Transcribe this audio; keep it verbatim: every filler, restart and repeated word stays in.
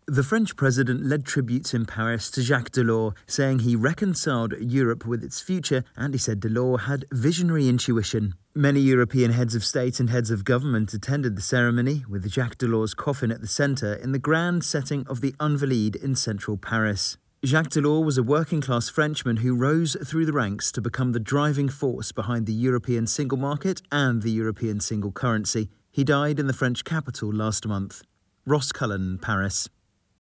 The French president led tributes in Paris to Jacques Delors, saying he reconciled Europe with its future, and he said Delors had visionary intuition. Many European heads of state and heads of government attended the ceremony, with Jacques Delors' coffin at the centre in the grand setting of the Invalides in central Paris. Jacques Delors was a working-class Frenchman who rose through the ranks to become the driving force behind the European single market and the European single currency. He died in the French capital last month. Ross Cullen, Paris.